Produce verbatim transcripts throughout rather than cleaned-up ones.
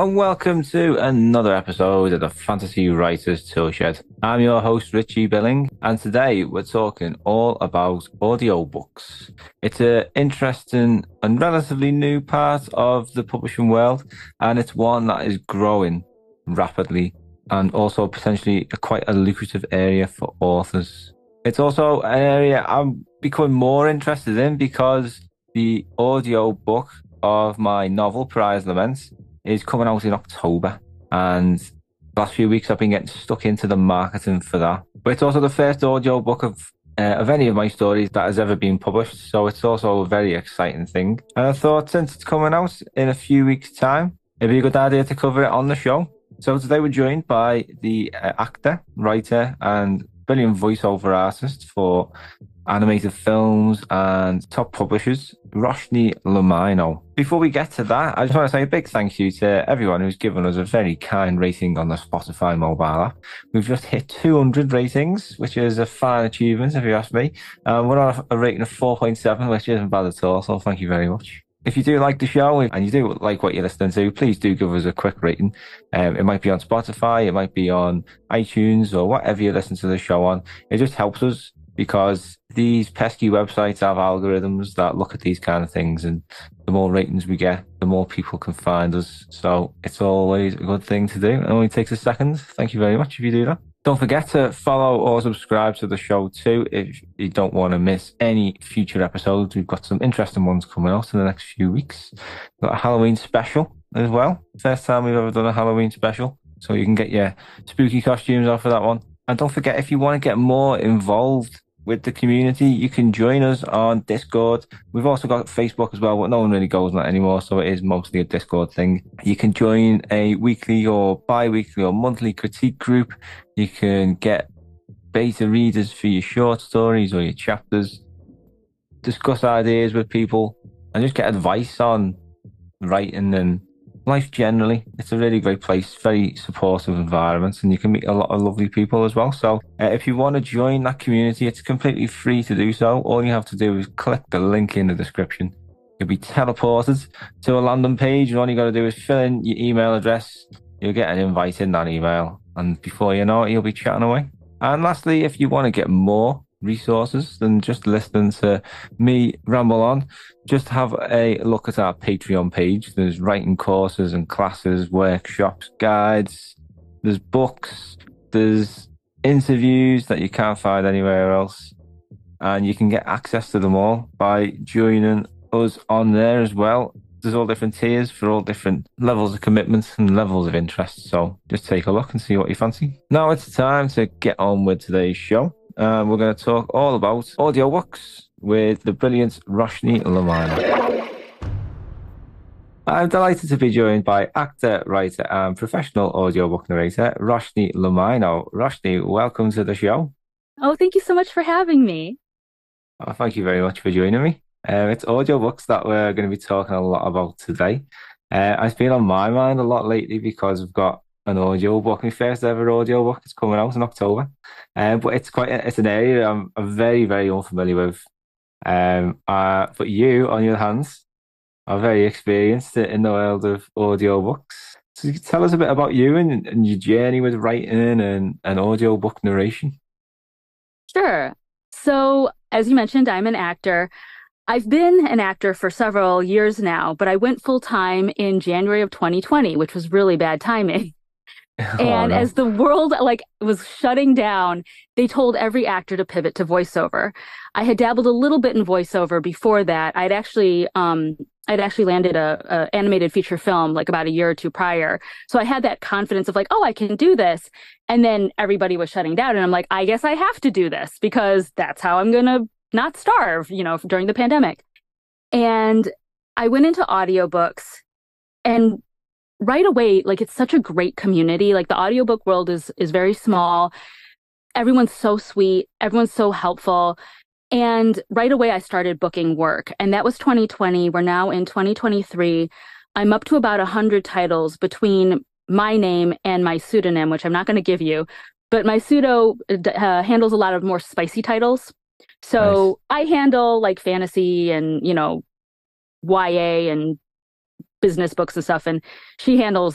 and welcome to another episode of the Fantasy Writers Toolshed. I'm your host, Richie Billing, and today we're talking all about audiobooks. It's an interesting and relatively new part of the publishing world, and it's one that is growing rapidly and also potentially a quite a lucrative area for authors. It's also an area I'm becoming more interested in because the audiobook of my novel, Pariah's Lament, is coming out in October. And the last few weeks I've been getting stuck into the marketing for that. But it's also the first audiobook of uh, of any of my stories that has ever been published. So it's also a very exciting thing. And I thought since it's coming out in a few weeks' time, it'd be a good idea to cover it on the show. So today we're joined by the uh, actor, writer, and brilliant voiceover artist for animated films and top publishers, Roshni Lomaino. Before we get to that, I just want to say a big thank you to everyone who's given us a very kind rating on the Spotify mobile app. We've just hit two hundred ratings, which is a fine achievement if you ask me. Um, we're on a rating of four point seven, which isn't bad at all, so thank you very much. If you do like the show and you do like what you're listening to, please do give us a quick rating. Um, it might be on Spotify, it might be on iTunes, or whatever you listen to the show on. It just helps us because these pesky websites have algorithms that look at these kind of things, and the more ratings we get, the more people can find us. So it's always a good thing to do. It only takes a second. Thank you very much if you do that. Don't forget to follow or subscribe to the show too if you don't want to miss any future episodes. We've got some interesting ones coming out in the next few weeks. We've got a Halloween special as well. First time we've ever done a Halloween special. So you can get your spooky costumes off of that one. And don't forget, if you want to get more involved with the community, you can join us on Discord. We've also got Facebook as well, but no one really goes on that anymore, so it is mostly a Discord thing. You can join a weekly or bi-weekly or monthly critique group. You can get beta readers for your short stories or your chapters, discuss ideas with people, and just get advice on writing and life generally. It's a really great place, very supportive environment, and you can meet a lot of lovely people as well. So uh, if you want to join that community, it's completely free to do so. All you have to do is click the link in the description. You'll be teleported to a landing page, and all you got to do is fill in your email address. You'll get an invite in that email, and before you know it, you'll be chatting away. And lastly, if you want to get more resources than just listening to me ramble on, just have a look at our Patreon page. There's writing courses and classes, workshops, guides, there's books, there's interviews that you can't find anywhere else, and you can get access to them all by joining us on there as well. There's all different tiers for all different levels of commitment and levels of interest, so just take a look and see what you fancy. Now it's time to get on with today's show. Uh, we're going to talk all about audiobooks with the brilliant Roshni Lomaino. I'm delighted to be joined by actor, writer, and professional audiobook narrator, Roshni Lomaino. Roshni, welcome to the show. Oh, thank you so much for having me. Oh, thank you very much for joining me. Uh, it's audiobooks that we're going to be talking a lot about today. Uh, it's been on my mind a lot lately because we've got an audiobook, my first ever audiobook. It's coming out in October. Um, but it's quite, it's an area I'm, I'm very, very unfamiliar with. Um, uh, but you, on your hands, are very experienced in the world of audiobooks. So you can tell us a bit about you and, and your journey with writing and, and audiobook narration. Sure. So, as you mentioned, I'm an actor. I've been an actor for several years now, but I went full time in January of twenty twenty, which was really bad timing. And Oh, no. as the world like was shutting down, they told every actor to pivot to voiceover. I had dabbled a little bit in voiceover before that. I'd actually um I'd actually landed a, a animated feature film like about a year or two prior. So I had that confidence of like, oh, I can do this. And then everybody was shutting down. And I'm like, I guess I have to do this because that's how I'm going to not starve, you know, during the pandemic. And I went into audiobooks, and right away, like, it's such a great community. Like, the audiobook world is is very small. Everyone's so sweet. Everyone's so helpful. And right away, I started booking work. And that was twenty twenty. We're now in twenty twenty-three. I'm up to about one hundred titles between my name and my pseudonym, which I'm not going to give you. But my pseudo uh, handles a lot of more spicy titles. So nice. I handle like fantasy and, you know, Y A and business books and stuff. And she handles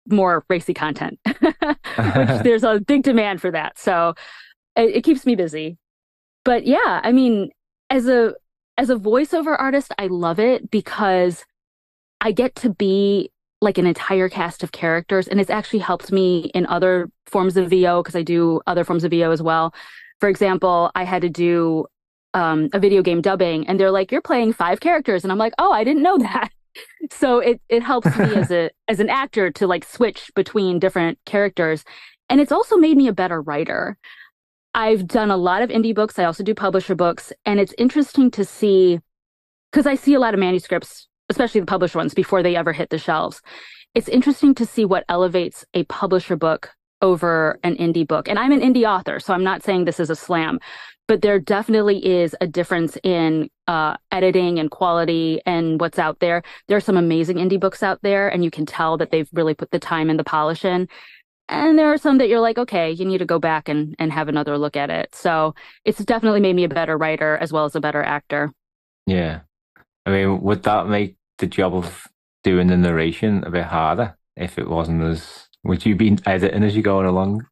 more racy content, which there's a big demand for that. So it, it keeps me busy. But yeah, I mean, as a as a voiceover artist, I love it because I get to be like an entire cast of characters, and it's actually helped me in other forms of V O because I do other forms of V O as well. For example, I had to do um, a video game dubbing, and they're like, "You're playing five characters," and I'm like, "Oh, I didn't know that." So it it helps me as a as an actor to like switch between different characters. And it's also made me a better writer. I've done a lot of indie books. I also do publisher books, and it's interesting to see because I see a lot of manuscripts, especially the published ones, before they ever hit the shelves. It's interesting to see what elevates a publisher book over an indie book. And I'm an indie author, so I'm not saying this is a slam, but there definitely is a difference in uh, editing and quality and what's out there. There are some amazing indie books out there, and you can tell that they've really put the time and the polish in. And there are some that you're like, okay, you need to go back and, and have another look at it. So it's definitely made me a better writer as well as a better actor. Yeah. I mean, would that make the job of doing the narration a bit harder if it wasn't as, would you be editing as you're going along?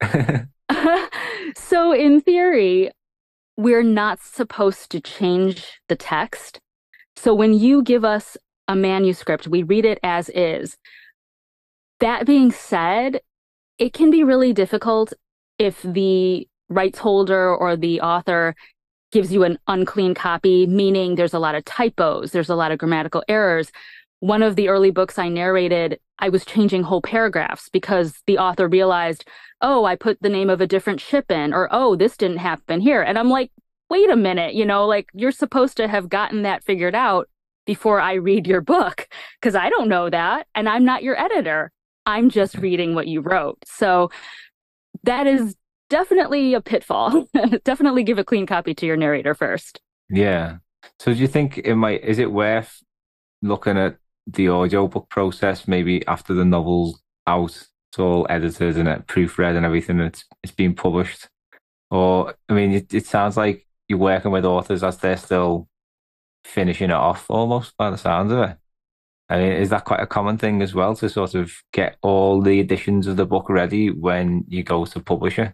So in theory, we're not supposed to change the text. So when you give us a manuscript, we read it as is. That being said, it can be really difficult if the rights holder or the author gives you an unclean copy, meaning there's a lot of typos, there's a lot of grammatical errors. One of the early books I narrated, I was changing whole paragraphs because the author realized, oh, I put the name of a different ship in, or, oh, this didn't happen here. And I'm like, wait a minute, you know, like you're supposed to have gotten that figured out before I read your book, because I don't know that. And I'm not your editor. I'm just reading what you wrote. So that is definitely a pitfall. Definitely give a clean copy to your narrator first. Yeah. So do you think it might, is it worth looking at the audiobook process maybe after the novel's out, it's all edited and it proofread and everything, and it's it's being published? Or, I mean, it, it sounds like you're working with authors as they're still finishing it off almost by the sounds of it. I mean, is that quite a common thing as well to sort of get all the editions of the book ready when you go to publish it?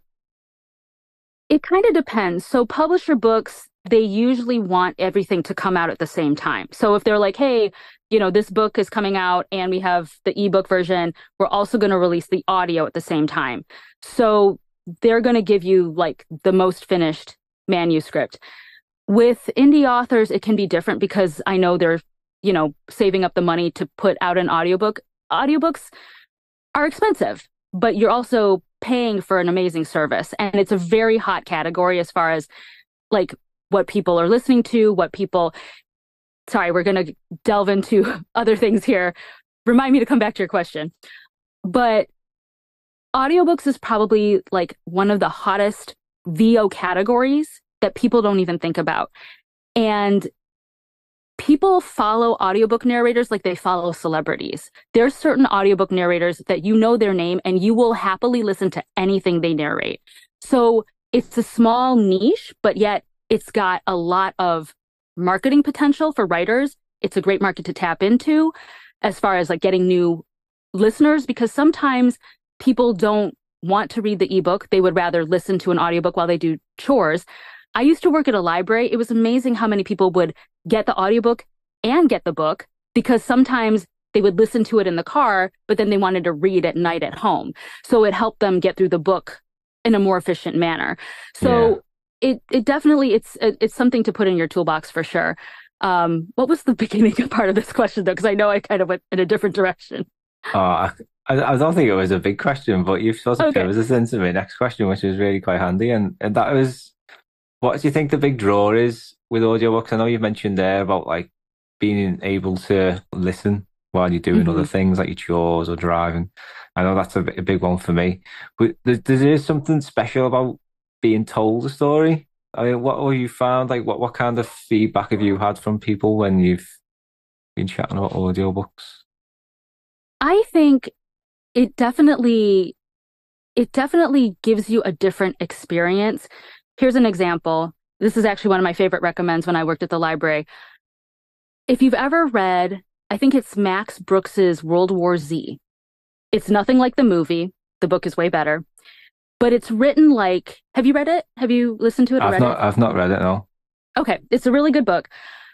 It kind of depends. So publisher books, they usually want everything to come out at the same time. So if they're like, hey, you know, this book is coming out and we have the ebook version, we're also going to release the audio at the same time. So they're going to give you like the most finished manuscript. With indie authors, it can be different because I know they're, you know, saving up the money to put out an audiobook. Audiobooks are expensive, but you're also paying for an amazing service. And it's a very hot category as far as like what people are listening to, what people, sorry, we're going to delve into other things here. Remind me to come back to your question. But audiobooks is probably like one of the hottest V O categories that people don't even think about. And people follow audiobook narrators like they follow celebrities. There's certain audiobook narrators that you know their name and you will happily listen to anything they narrate. So it's a small niche, but yet it's got a lot of marketing potential for writers. It's a great market to tap into as far as like getting new listeners, because sometimes people don't want to read the ebook. They would rather listen to an audiobook while they do chores. I used to work at a library. It was amazing how many people would get the audiobook and get the book, because sometimes they would listen to it in the car, but then they wanted to read at night at home. So it helped them get through the book in a more efficient manner. So yeah. it it definitely, it's it's something to put in your toolbox for sure. Um, what was the beginning part of this question, though? Because I know I kind of went in a different direction. Oh, I, I don't think it was a big question, but you've sort of Okay. pivoted us into my next question, which was really quite handy. And, and that was, what do you think the big draw is with audiobooks? I know you mentioned there about like being able to listen while you're doing Mm-hmm. other things like your chores or driving. I know that's a, a big one for me. But there, there is something special about being told a story. I mean, what have you found? Like, what, what kind of feedback have you had from people when you've been chatting about audiobooks? I think it definitely it definitely gives you a different experience. Here's an example. This is actually one of my favorite recommends when I worked at the library. If you've ever read, I think it's Max Brooks's World War Z. It's nothing like the movie. The book is way better, but it's written like, have you read it? Have you listened to it or I've read not it? I've not read it, no. Okay, it's a really good book.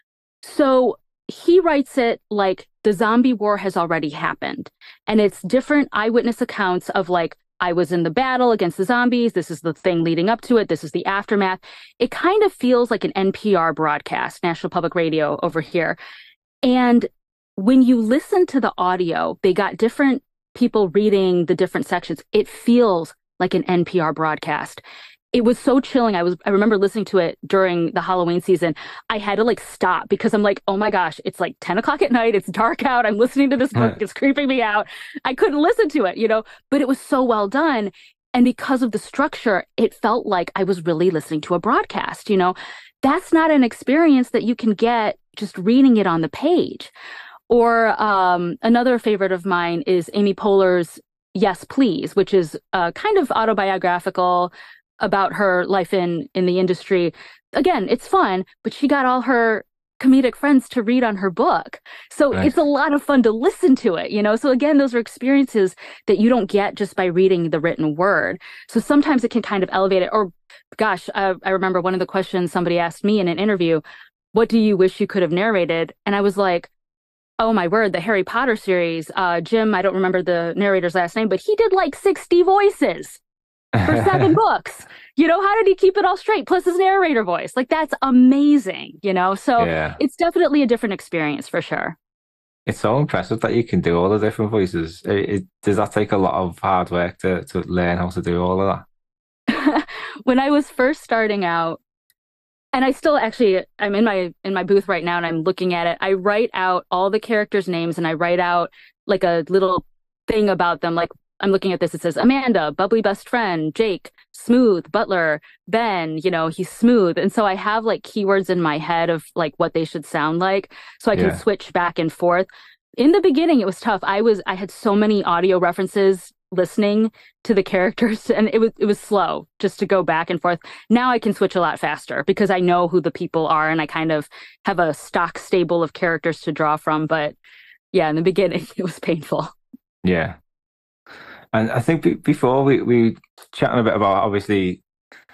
So he writes it like the zombie war has already happened. And it's different eyewitness accounts of like, I was in the battle against the zombies. This is the thing leading up to it. This is the aftermath. It kind of feels like an N P R broadcast, National Public Radio over here. And when you listen to the audio, they got different people reading the different sections. It feels like an N P R broadcast. It was so chilling. I was I remember listening to it during the Halloween season. I had to like stop because I'm like, oh my gosh, it's like ten o'clock at night. It's dark out. I'm listening to this book. It's creeping me out. I couldn't listen to it, you know, but it was so well done. And because of the structure, it felt like I was really listening to a broadcast, you know. That's not an experience that you can get just reading it on the page. Or um, another favorite of mine is Amy Poehler's Yes, Please, which is uh, kind of autobiographical about her life in in the industry. Again, it's fun, but she got all her comedic friends to read on her book. So Right. it's a lot of fun to listen to it, you know? So again, those are experiences that you don't get just by reading the written word. So sometimes it can kind of elevate it. Or gosh, uh, I remember one of the questions somebody asked me in an interview, what do you wish you could have narrated? And I was like, oh my word, the Harry Potter series, uh, Jim, I don't remember the narrator's last name, but he did like sixty voices for seven books. You know, how did he keep it all straight? Plus his narrator voice. Like, that's amazing, you know? So Yeah. it's definitely a different experience for sure. It's so impressive that you can do all the different voices. It, it, does that take a lot of hard work to, to learn how to do all of When I was first starting out, and I still actually, I'm in my in my booth right now and I'm looking at it. I write out all the characters' names and I write out like a little thing about them. Like I'm looking at this, it says Amanda, bubbly best friend, Jake, smooth, butler, Ben, you know, he's smooth. And so I have like keywords in my head of like what they should sound like so I that? can Yeah. switch back and forth. In the beginning, it was tough. I was I had so many audio references listening to the characters and it was it was slow just to go back and forth. Now I can switch a lot faster because I know who the people are and I kind of have a stock stable of characters to draw from. But yeah, in the beginning, it was painful. Yeah. And I think be before we, we chatting a bit about obviously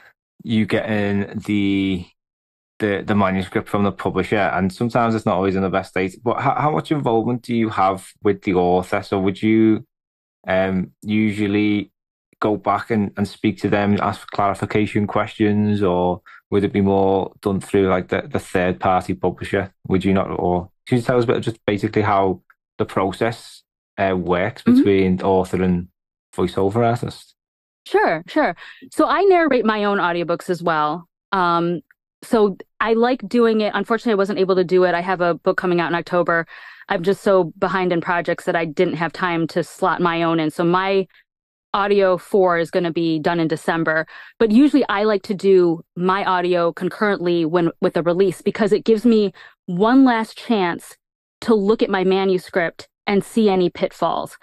you getting the the the manuscript from the publisher, and sometimes it's not always in the best state. But how, how much involvement do you have with the author? So would you um usually go back and, and speak to them, ask clarification questions, or would it be more done through like the, the third party publisher? Would you not, or can you tell us a bit of just basically how the process uh, works Mhm. between author and voiceover artist? Sure, sure. So I narrate my own audiobooks as well. Um, so I like doing it. Unfortunately, I wasn't able to do it. I have a book coming out in October. I'm just so behind in projects that I didn't have time to slot my own in. So my audio four is going to be done in December. But usually I like to do my audio concurrently when with a release because it gives me one last chance to look at my manuscript and see any pitfalls.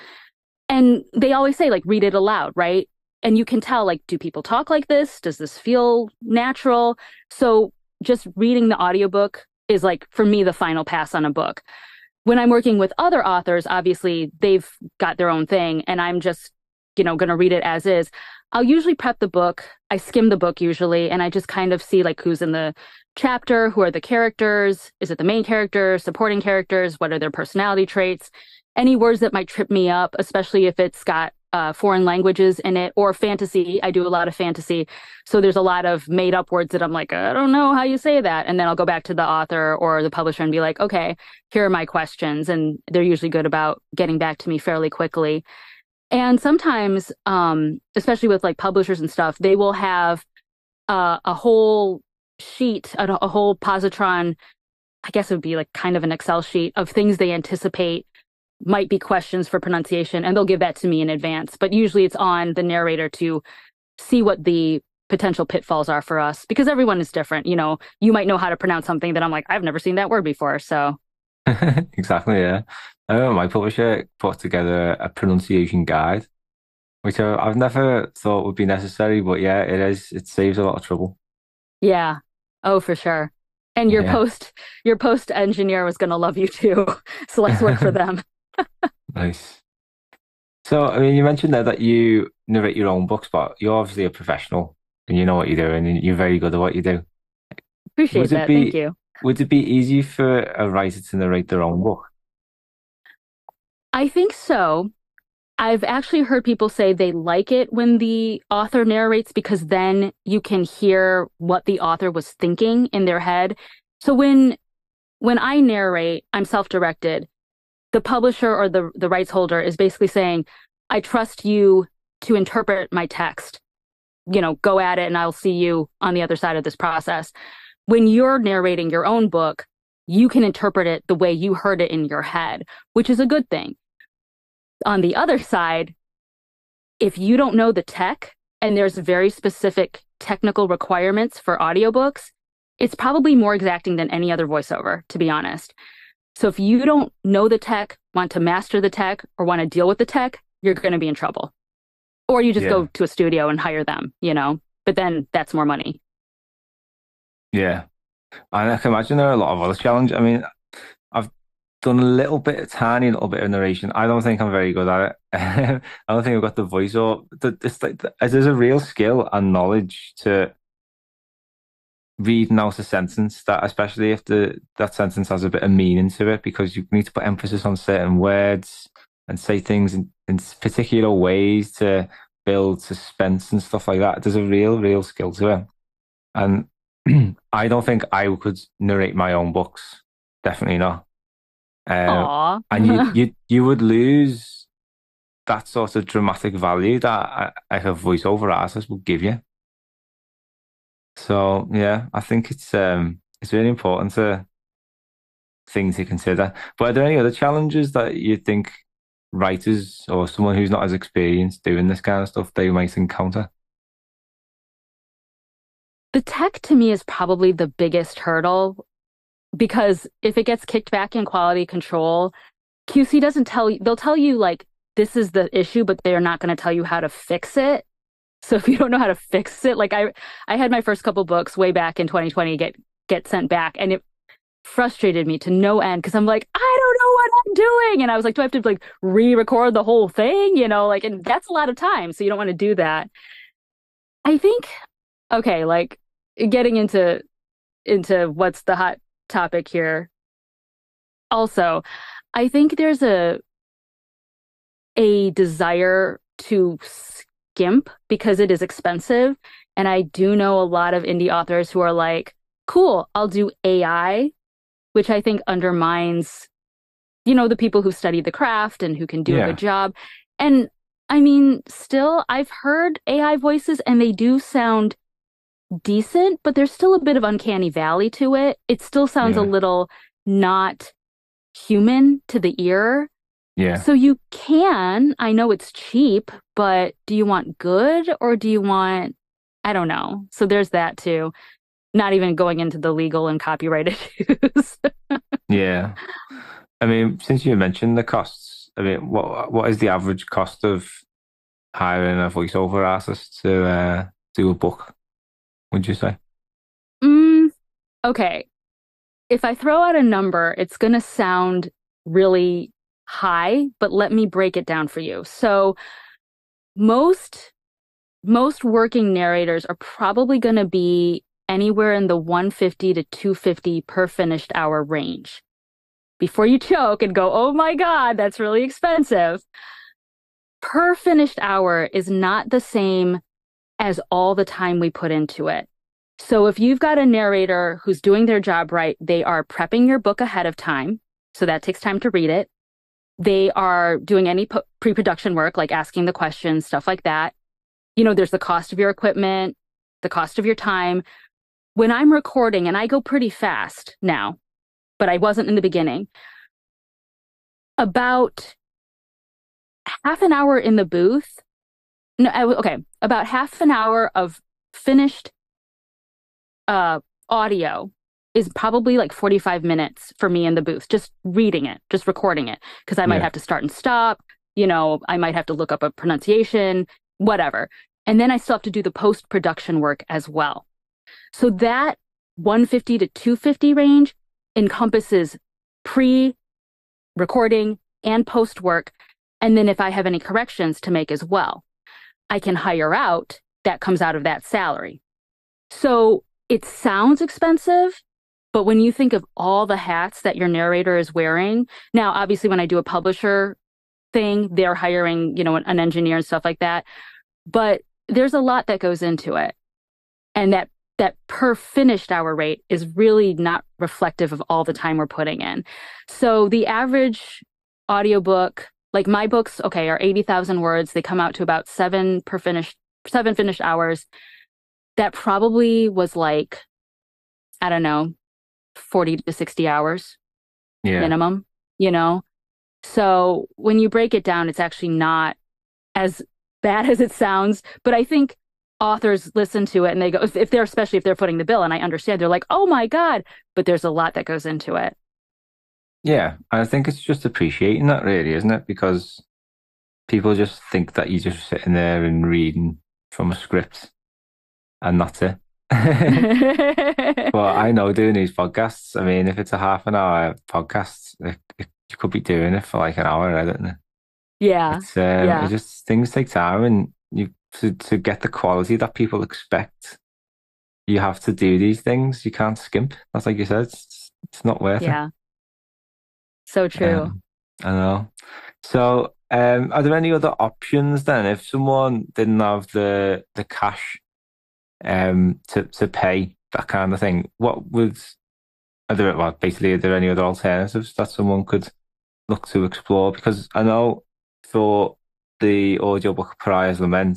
And they always say, like, read it aloud, right? And you can tell, like, do people talk like this? Does this feel natural? So just reading the audiobook is like, for me, the final pass on a book. When I'm working with other authors, obviously they've got their own thing, and I'm just, you know, going to read it as is. I'll usually prep the book. I skim the book usually, and I just kind of see like who's in the chapter, who are the characters, is it the main character, supporting characters, what are their personality traits, any words that might trip me up, especially if it's got uh, foreign languages in it or fantasy. I do a lot of fantasy. So there's a lot of made up words that I'm like, I don't know how you say that. And then I'll go back to the author or the publisher and be like, okay, here are my questions. And they're usually good about getting back to me fairly quickly. And sometimes, um, especially with like publishers and stuff, they will have uh, a whole sheet, a, a whole positron, I guess it would be like kind of an Excel sheet of things they anticipate might be questions for pronunciation, and they'll give that to me in advance. But usually it's on the narrator to see what the potential pitfalls are for us, because everyone is different. You know, you might know how to pronounce something that I'm like, I've never seen that word before. So Exactly, yeah. I remember my publisher put together a pronunciation guide, which I, I've never thought would be necessary, but yeah, it is. It saves a lot of trouble. yeah, oh, for sure. And your Yeah, post, your post engineer was going to love you too. So let's work for them. nice. So, I mean, you mentioned there that you narrate your own books, but you're obviously a professional and you know what you're doing and you're very good at what you do. Would Appreciate it that. Thank be you. would it be easy for a writer to narrate their own book? I think so. I've actually heard people say they like it when the author narrates because then you can hear what the author was thinking in their head. So when when I narrate, I'm self-directed. The publisher or the the rights holder is basically saying, I trust you to interpret my text. You know, go at it and I'll see you on the other side of this process. When you're narrating your own book, you can interpret it the way you heard it in your head, which is a good thing. On the other side, if you don't know the tech and there's very specific technical requirements for audiobooks, it's probably more exacting than any other voiceover, to be honest. So if you don't know the tech, want to master the tech, or want to deal with the tech, you're going to be in trouble. Or you just Yeah, go to a studio and hire them, you know, but then that's more money. yeah. And I can imagine there are a lot of other challenges. I mean, I've done a little bit, a tiny little bit of narration. I don't think I'm very good at it. I don't think I've got the voice or the, it's like the, there's a real skill and knowledge to reading out a sentence that, especially if the that sentence has a bit of meaning to it, because you need to put emphasis on certain words and say things in, in particular ways to build suspense and stuff like that. There's a real, real skill to it. And I don't think I could narrate my own books. Definitely not. Uh, Aw. and you you you would lose that sort of dramatic value that a, like a voiceover artist will give you. So yeah, I think it's um it's really important to things to consider. But are there any other challenges that you think writers or someone who's not as experienced doing this kind of stuff they might encounter? The tech to me is probably the biggest hurdle because if it gets kicked back in quality control, Q C doesn't tell you, they'll tell you like this is the issue, but they're not going to tell you how to fix it. So if you don't know how to fix it, like I I had my first couple books way back in twenty twenty get get sent back and it frustrated me to no end because I'm like, I don't know what I'm doing. And I was like, do I have to like re-record the whole thing? You know, like, and that's a lot of time. So you don't want to do that. I think, okay, like getting into into what's the hot topic here. Also, I think there's a a desire to skimp because it is expensive. And I do know a lot of indie authors who are like, cool, I'll do A I, which I think undermines, you know, the people who study the craft and who can do a good Yeah, job. And I mean, still, I've heard A I voices and they do sound decent, but there's still a bit of uncanny valley to it. It still sounds a yeah, little not human to the ear. yeah, So you can, I know it's cheap, but do you want good or do you want, I don't know. So there's that too. Not even going into the legal and copyright issues. yeah. I mean, since you mentioned the costs, I mean, what what is the average cost of hiring a voiceover artist to uh, do a book, would you say? Mm, okay. If I throw out a number, it's going to sound really high, but let me break it down for you. So most most working narrators are probably going to be anywhere in the one fifty to two fifty per finished hour range. Before you choke and go, "Oh my God, that's really expensive." Per finished hour is not the same as all the time we put into it. So if you've got a narrator who's doing their job right, they are prepping your book ahead of time. So that takes time to read it. They are doing any pre-production work, like asking the questions, stuff like that. You know, there's the cost of your equipment, the cost of your time. When I'm recording, and I go pretty fast now, but I wasn't in the beginning, about half an hour in the booth. No, okay, about half an hour of finished uh, audio is probably like forty-five minutes for me in the booth, just reading it, just recording it, because I might Yeah, have to start and stop. You know, I might have to look up a pronunciation, whatever. And then I still have to do the post-production work as well. So that one fifty to two fifty range encompasses pre-recording and post work. And then if I have any corrections to make as well, I can hire out. That comes out of that salary. So it sounds expensive, but when you think of all the hats that your narrator is wearing, now, obviously, when I do a publisher thing, they're hiring, you know, an, an engineer and stuff like that. But there's a lot that goes into it. And that that per finished hour rate is really not reflective of all the time we're putting in. So the average audiobook, like my books, okay, are eighty thousand words. They come out to about seven per finished, seven finished hours. That probably was like, I don't know, forty to sixty hours Yeah. minimum, you know? So when you break it down, it's actually not as bad as it sounds. But I think authors listen to it and they go, if, if they're, especially if they're footing the bill, and I understand, they're like, oh my God, but there's a lot that goes into it. Yeah. And I think it's just appreciating that, really, isn't it? Because people just think that you're just sitting there and reading from a script and that's it. Well, I know doing these podcasts, I mean, if it's a half an hour podcast, it, it, you could be doing it for like an hour, I don't know. Yeah. It's um, yeah. it just things take time, and you to, to get the quality that people expect, you have to do these things. You can't skimp. That's like you said, it's, it's not worth Yeah. it. So true. Um, I know. So, um, are there any other options then? If someone didn't have the the cash um to to pay that kind of thing, what would are there well basically are there any other alternatives that someone could look to explore? Because I know for the audiobook Pariah's Lament,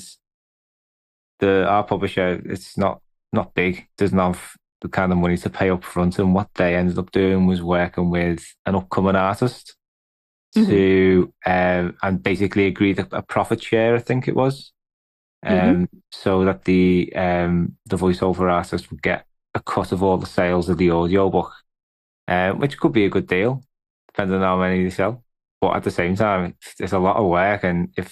the our publisher, it's not not big, doesn't have the kind of money to pay up front, and what they ended up doing was working with an upcoming artist Mhm. to um and basically agreed a, a profit share, I think it was. Mhm. Um so that the um the voiceover artist would get a cut of all the sales of the audiobook, um, which could be a good deal, depending on how many they sell. But at the same time, it's, it's a lot of work, and if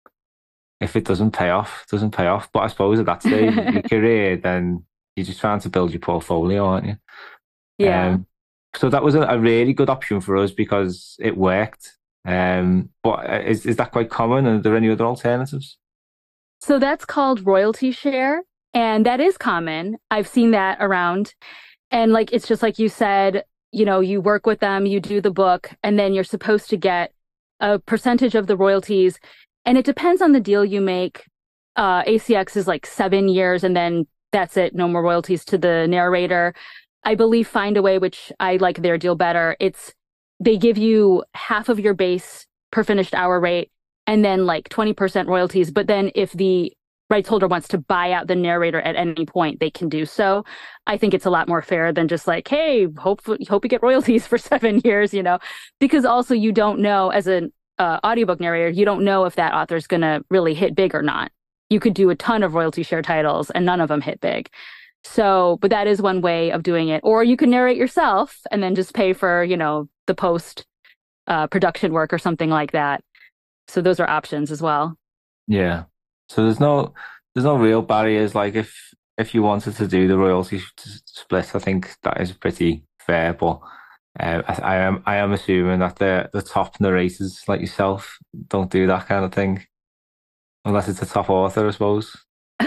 if it doesn't pay off, it doesn't pay off. But I suppose at that stage of your career, then you're just trying to build your portfolio, aren't you? Yeah. Um, so that was a, a really good option for us because it worked. Um, but uh, is is that quite common? Are there any other alternatives? So that's called royalty share, and that is common. I've seen that around. And like it's just like you said, you know, you work with them, you do the book, and then you're supposed to get a percentage of the royalties. And it depends on the deal you make. Uh, A C X is like seven years, and then that's it, no more royalties to the narrator. I believe Findaway, which I like their deal better, it's they give you half of your base per finished hour rate, and then like twenty percent royalties. But then if the rights holder wants to buy out the narrator at any point, they can do so. I think it's a lot more fair than just like, hey, hope hope you get royalties for seven years, you know, because also you don't know as an uh, audiobook narrator, you don't know if that author's going to really hit big or not. You could do a ton of royalty share titles and none of them hit big. So, but that is one way of doing it. Or you can narrate yourself and then just pay for, you know, the post uh, production work or something like that. So those are options as well. Yeah. So there's no there's no real barriers. Like if if you wanted to do the royalty s- split, I think that is pretty fair. But uh, I, I am I am assuming that the the top narrators like yourself don't do that kind of thing, unless it's a top author, I suppose.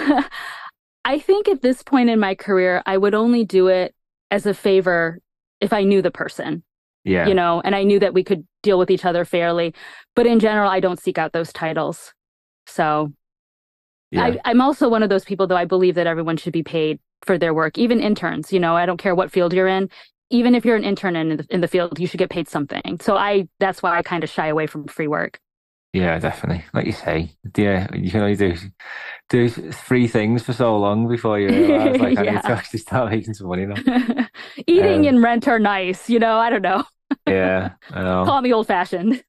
I think at this point in my career, I would only do it as a favor if I knew the person, Yeah. you know, and I knew that we could deal with each other fairly. But in general, I don't seek out those titles. So Yeah. I, I'm also one of those people, though, I believe that everyone should be paid for their work, even interns. You know, I don't care what field you're in. Even if you're an intern in the, in the field, you should get paid something. So I that's why I kind of shy away from free work. Yeah, definitely. Like you say, yeah, you can only do do three things for so long before you realize, like, I need to Yeah. actually start making some money now. Eating Um, and rent are nice, you know, I don't know. yeah, I know. Call me old fashioned.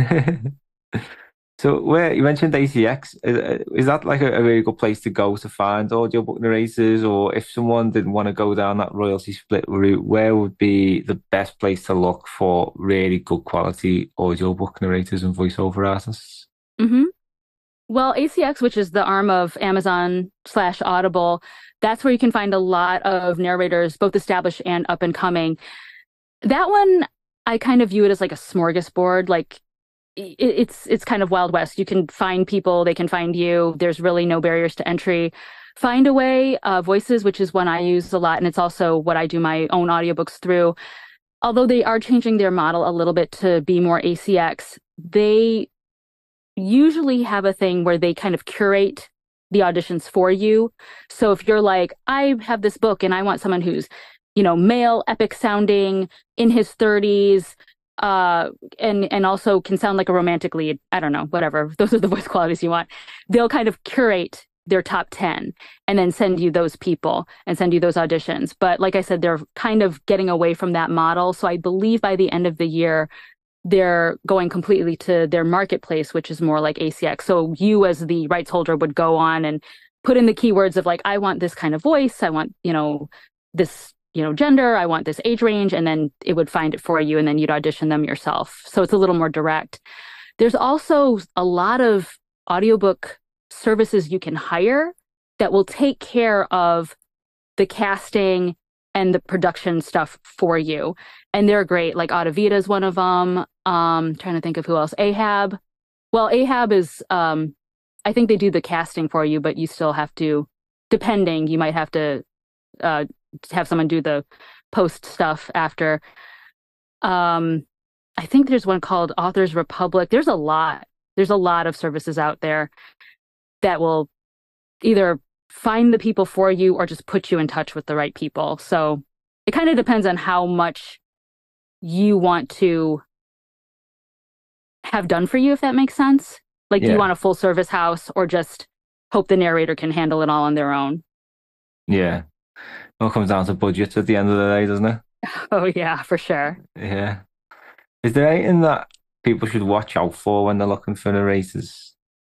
So, where you mentioned A C X, is, is that like a, a really good place to go to find audiobook narrators? Or if someone didn't want to go down that royalty split route, where would be the best place to look for really good quality audiobook narrators and voiceover artists? hmm Well, A C X, which is the arm of Amazon slash Audible, that's where you can find a lot of narrators, both established and up and coming. That one, I kind of view it as like a smorgasbord. Like it, it's it's kind of Wild West. You can find people, they can find you. There's really no barriers to entry. Find a way, uh, Voices, which is one I use a lot, and it's also what I do my own audiobooks through. Although they are changing their model a little bit to be more A C X, they usually have a thing where they kind of curate the auditions for you. So if you're like, I have this book and I want someone who's, you know, male, epic sounding, in his thirties, uh, and and also can sound like a romantic lead. I don't know, whatever. Those are the voice qualities you want. They'll kind of curate their top ten and then send you those people and send you those auditions. But like I said, they're kind of getting away from that model. So I believe by the end of the year, they're going completely to their marketplace, which is more like A C X. So you as the rights holder would go on and put in the keywords of like, I want this kind of voice. I want, you know, this, you know, gender. I want this age range. And then it would find it for you and then you'd audition them yourself. So it's a little more direct. There's also a lot of audiobook services you can hire that will take care of the casting and the production stuff for you. And they're great. Like Audivita is one of them. Um, trying to think of who else. Ahab. Well, Ahab is, um, I think they do the casting for you, but you still have to, depending, you might have to uh, have someone do the post stuff after. Um, I think there's one called Authors Republic. There's a lot. There's a lot of services out there that will either find the people for you or just put you in touch with the right people. So it kind of depends on how much you want to have done for you, if that makes sense. Like, yeah. Do you want a full service house or just hope the narrator can handle it all on their own? Yeah. Well, it comes down to budgets at the end of the day, doesn't it? Oh, yeah, for sure. Yeah. Is there anything that people should watch out for when they're looking for narrators?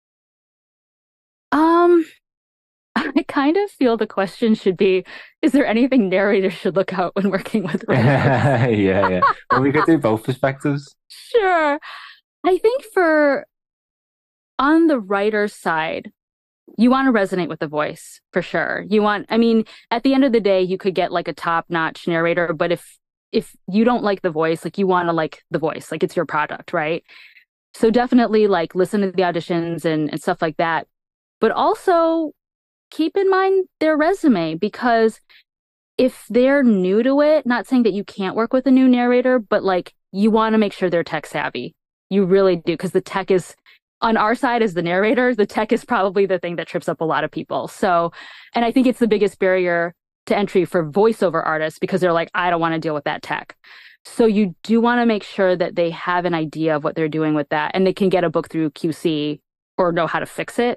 Um, I kind of feel the question should be, is there anything narrators should look out when working with writers? yeah, yeah. Well, we could do both perspectives. Sure. I think for on the writer's side, you want to resonate with the voice for sure. You want, I mean, at the end of the day, you could get like a top-notch narrator, but if if you don't like the voice, like you want to like the voice, like it's your product, right? So definitely like listen to the auditions and, and stuff like that. But also keep in mind their resume, because if they're new to it, not saying that you can't work with a new narrator, but like you want to make sure they're tech savvy. You really do, because the tech is on our side as the narrator, the tech is probably the thing that trips up a lot of people. So, and I think it's the biggest barrier to entry for voiceover artists, because they're like, I don't want to deal with that tech. So you do want to make sure that they have an idea of what they're doing with that, and they can get a book through Q C or know how to fix it.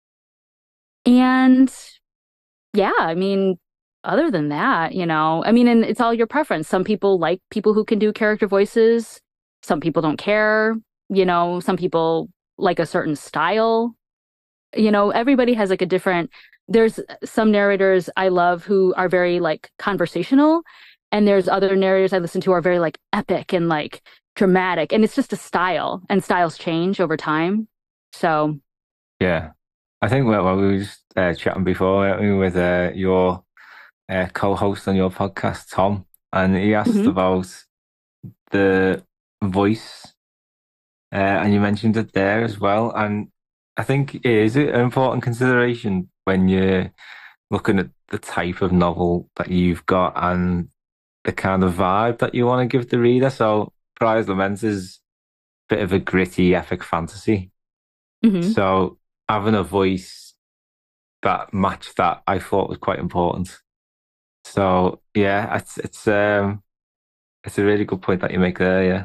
And yeah, I mean, other than that, you know, I mean, and it's all your preference. Some people like people who can do character voices. Some people don't care. You know, some people like a certain style. You know, everybody has like a different, there's some narrators I love who are very like conversational, and there's other narrators I listen to who are very like epic and like dramatic, and it's just a style, and styles change over time. So yeah, I think well, well we were just uh, chatting before, weren't we, with uh, your uh, co-host on your podcast, Tom, and he asked mm-hmm. about the voice, uh, and you mentioned it there as well, and I think it is an important consideration when you're looking at the type of novel that you've got and the kind of vibe that you want to give the reader. So Prize Lament is a bit of a gritty epic fantasy. Mm-hmm. So having a voice that matched that, I thought was quite important. So yeah, it's it's um it's a really good point that you make there, yeah.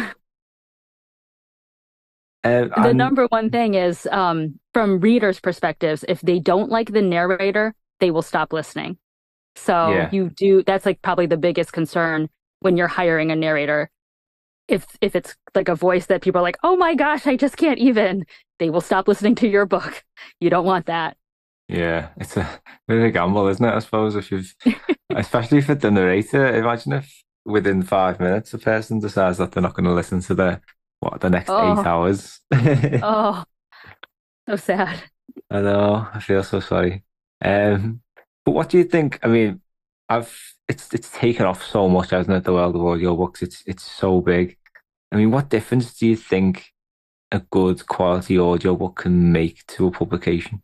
Uh, the number one thing is, um, from readers' perspectives, if they don't like the narrator, they will stop listening. So yeah. you do, that's like probably the biggest concern when you're hiring a narrator. If if it's like a voice that people are like, oh my gosh, I just can't even, they will stop listening to your book. You don't want that. Yeah, it's a bit of a gamble, isn't it? I suppose if you've, especially for the narrator, imagine if within five minutes a person decides that they're not going to listen to the What, the next oh. eight hours? Oh, so sad. I know. I feel so sorry. Um, but what do you think? I mean, I've it's it's taken off so much, hasn't it? The world of audiobooks. It's it's so big. I mean, what difference do you think a good quality audiobook can make to a publication?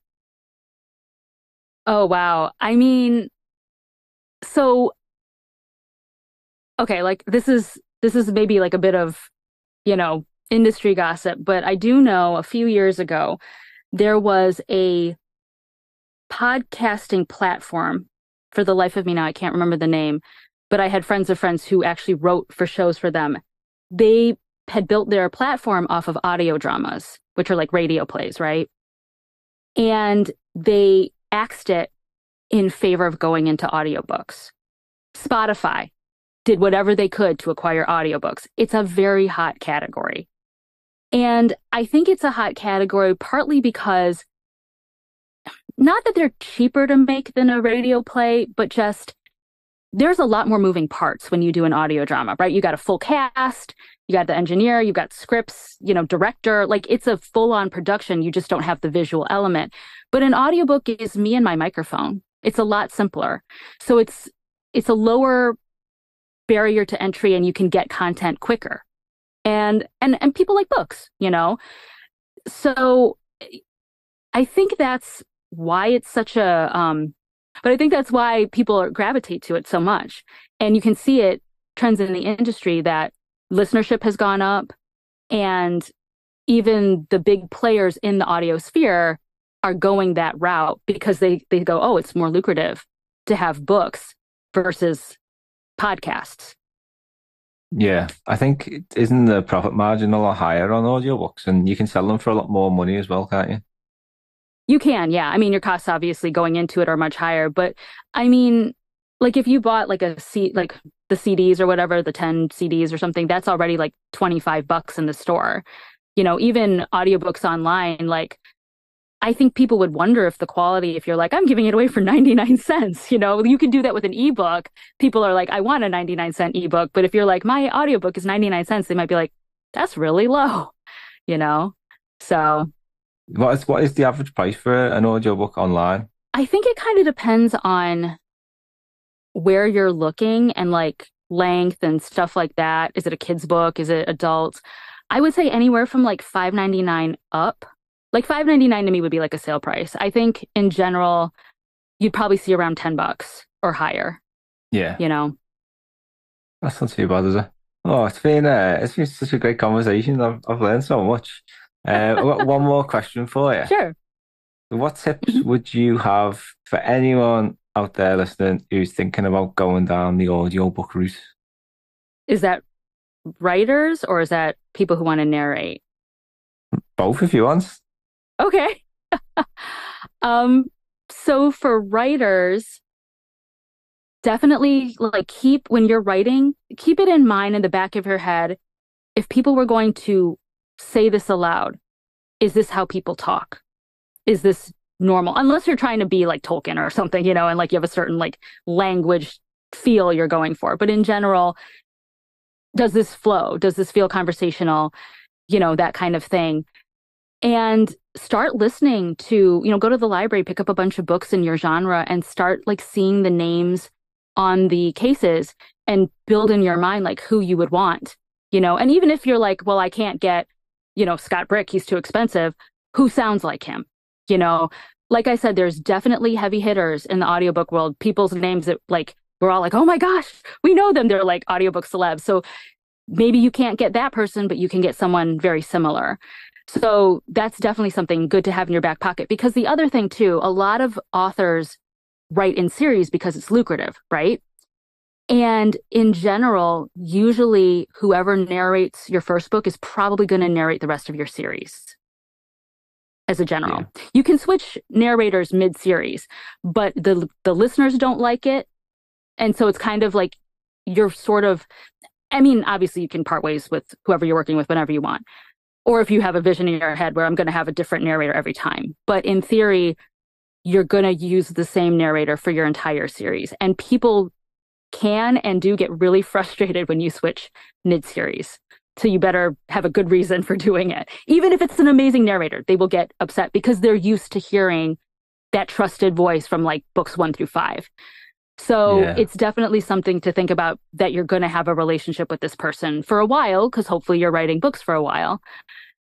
Oh, wow. I mean, so okay, like this is this is maybe like a bit of, you know, industry gossip, but I do know a few years ago there was a podcasting platform. For the life of me now, I can't remember the name, but I had friends of friends who actually wrote for shows for them. They had built their platform off of audio dramas, which are like radio plays, right? And they axed it in favor of going into audiobooks. Spotify did whatever they could to acquire audiobooks. It's a very hot category. And I think it's a hot category partly because not that they're cheaper to make than a radio play, but just there's a lot more moving parts when you do an audio drama, right? You got a full cast, you got the engineer, you got scripts, you know, director, like it's a full-on production. You just don't have the visual element. But an audiobook is me and my microphone. It's a lot simpler. So it's it's a lower barrier to entry and you can get content quicker. And and and people like books, you know. So I think that's why it's such a um but I think that's why people gravitate to it so much. And you can see it trends in the industry that listenership has gone up, and even the big players in the audio sphere are going that route because they they go, oh, it's more lucrative to have books versus podcasts. Yeah, I think isn't the profit margin a lot higher on audiobooks, and you can sell them for a lot more money as well, can't you? You can, yeah. I mean, your costs obviously going into it are much higher, but I mean, like if you bought like a C, like the C Ds or whatever, the ten C Ds or something, that's already like twenty-five bucks in the store. You know, even audiobooks online, like I think people would wonder if the quality, if you're like, I'm giving it away for ninety-nine cents, you know, you can do that with an ebook. People are like, I want a ninety-nine cent ebook. But if you're like, my audiobook is ninety-nine cents, they might be like, that's really low, you know? So What is what is the average price for an audiobook online? I think it kind of depends on where you're looking and like length and stuff like that. Is it a kid's book? Is it adult? I would say anywhere from like five ninety-nine up. Like five ninety-nine to me would be like a sale price. I think in general, you'd probably see around ten bucks or higher, Yeah, you know? that's not too bad, is it? Oh, it's been uh, it's been such a great conversation. I've I've learned so much. Uh, I've got one more question for you. Sure. What tips would you have for anyone out there listening who's thinking about going down the audiobook route? Is that writers or is that people who want to narrate? Both, if you want. Okay. um, so for writers, definitely like keep when you're writing, keep it in mind in the back of your head. If people were going to say this aloud, is this how people talk? Is this normal? Unless you're trying to be like Tolkien or something, you know, and like you have a certain like language feel you're going for. But in general, does this flow? Does this feel conversational? You know, that kind of thing. And start listening to, you know, go to the library, pick up a bunch of books in your genre and start like seeing the names on the cases and build in your mind like who you would want, you know. And even if you're like, well, I can't get, you know, Scott Brick, he's too expensive, who sounds like him? You know, like I said, there's definitely heavy hitters in the audiobook world, people's names that like, we're all like, oh my gosh, we know them. They're like audiobook celebs. So maybe you can't get that person, but you can get someone very similar. So that's definitely something good to have in your back pocket. Because the other thing too, a lot of authors write in series because it's lucrative, right? And in general, usually whoever narrates your first book is probably going to narrate the rest of your series. As a general, yeah. You can switch narrators mid-series, but the the listeners don't like it, and so it's kind of like you're sort of. I mean, obviously, you can part ways with whoever you're working with whenever you want, or if you have a vision in your head where I'm going to have a different narrator every time. But in theory, you're going to use the same narrator for your entire series, and people can and do get really frustrated when you switch mid-series. So you better have a good reason for doing it. Even if it's an amazing narrator, they will get upset because they're used to hearing that trusted voice from like books one through five. So yeah. It's definitely something to think about that you're going to have a relationship with this person for a while, because hopefully you're writing books for a while.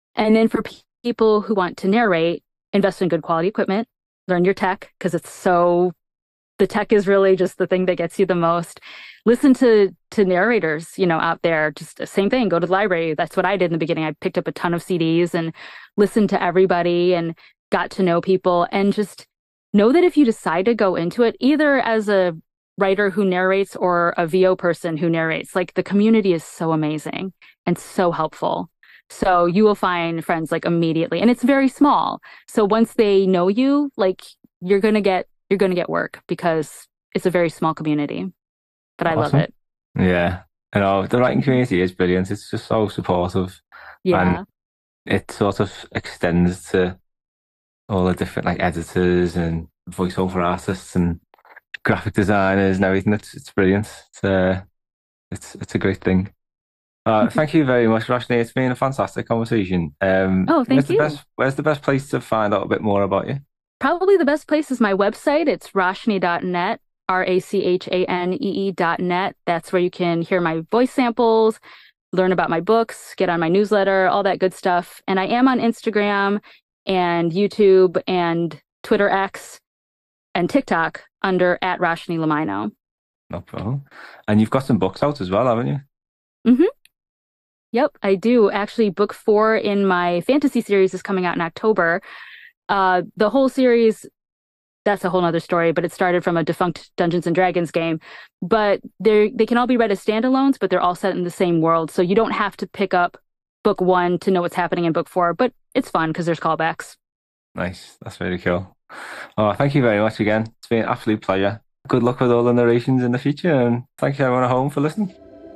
And then for pe- people who want to narrate, invest in good quality equipment, learn your tech because it's so, the tech is really just the thing that gets you the most. Listen to to narrators, you know, out there, just the same thing, go to the library. That's what I did in the beginning. I picked up a ton of C Ds and listened to everybody and got to know people, and just know that if you decide to go into it, either as a writer who narrates or a V O person who narrates, like the community is so amazing and so helpful. So you will find friends like immediately, and it's very small. So once they know you, like you're gonna get you're gonna get work because it's a very small community. But I love Awesome. it. Yeah. You know, the writing community is brilliant. It's just so supportive. And Yeah. it sort of extends to all the different like editors and voiceover artists and graphic designers and everything. It's it's brilliant. It's uh, it's it's a great thing. Uh, thank you very much, Roshni. It's been a fantastic conversation. Um, Oh, where's thank the you. best where's the best place to find out a bit more about you? Probably the best place is my website. It's rachani dot net, R A C H A N E E dot net. That's where you can hear my voice samples, learn about my books, get on my newsletter, all that good stuff. And I am on Instagram and YouTube and Twitter X and TikTok under at Rashni Lamino. No problem. And you've got some books out as well, haven't you? hmm Yep, I do. Actually, book four in my fantasy series is coming out in October. Uh, the whole series, that's a whole nother story, but it started from a defunct Dungeons and Dragons game. But they they can all be read as standalones, but they're all set in the same world. So you don't have to pick up book one to know what's happening in book four, but it's fun because there's callbacks. Nice. That's very cool. Oh, thank you very much again. It's been an absolute pleasure. Good luck with all the narrations in the future, and thank you everyone at home for listening.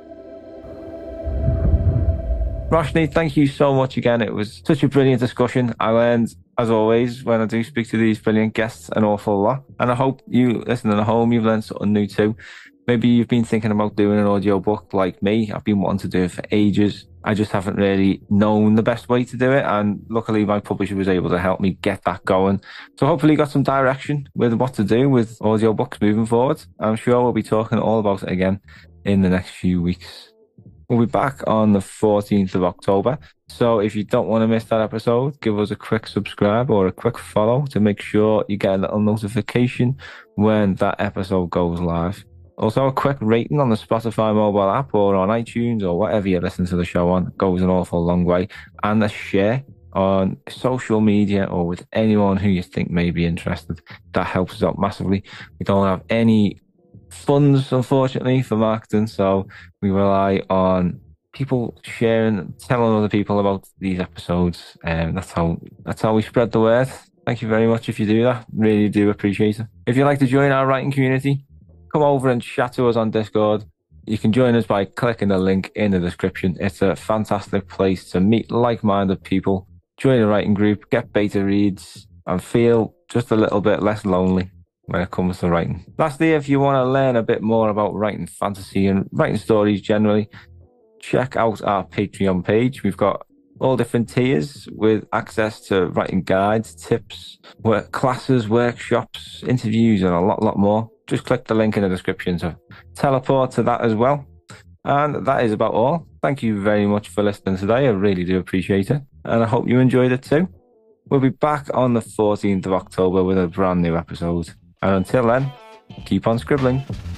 Roshni, thank you so much again. It was such a brilliant discussion. I learned, as always, when I do speak to these brilliant guests, an awful lot. And I hope you listening at home, you've learned something new too. Maybe you've been thinking about doing an audio book like me. I've been wanting to do it for ages. I just haven't really known the best way to do it. And luckily, my publisher was able to help me get that going. So hopefully you got some direction with what to do with audio books moving forward. I'm sure we'll be talking all about it again in the next few weeks. We'll be back on the fourteenth of October. So if you don't want to miss that episode, give us a quick subscribe or a quick follow to make sure you get a little notification when that episode goes live. Also, a quick rating on the Spotify mobile app or on iTunes or whatever you listen to the show on goes an awful long way. And a share on social media or with anyone who you think may be interested. That helps us out massively. We don't have any funds, unfortunately, for marketing, so we rely on people sharing, telling other people about these episodes, and um, that's how that's how we spread the word. Thank you very much if you do that. Really do appreciate it. If you'd like to join our writing community, come over and chat to us on Discord. You can join us by clicking the link in the description. It's a fantastic place to meet like-minded people, join a writing group, get beta reads, and feel just a little bit less lonely when it comes to writing. Lastly, if you want to learn a bit more about writing fantasy and writing stories generally, check out our Patreon page. We've got all different tiers with access to writing guides, tips, work classes, workshops, interviews, and a lot, lot more. Just click the link in the description to teleport to that as well. And that is about all. Thank you very much for listening today. I really do appreciate it. And I hope you enjoyed it too. We'll be back on the fourteenth of October with a brand new episode. And until then, keep on scribbling.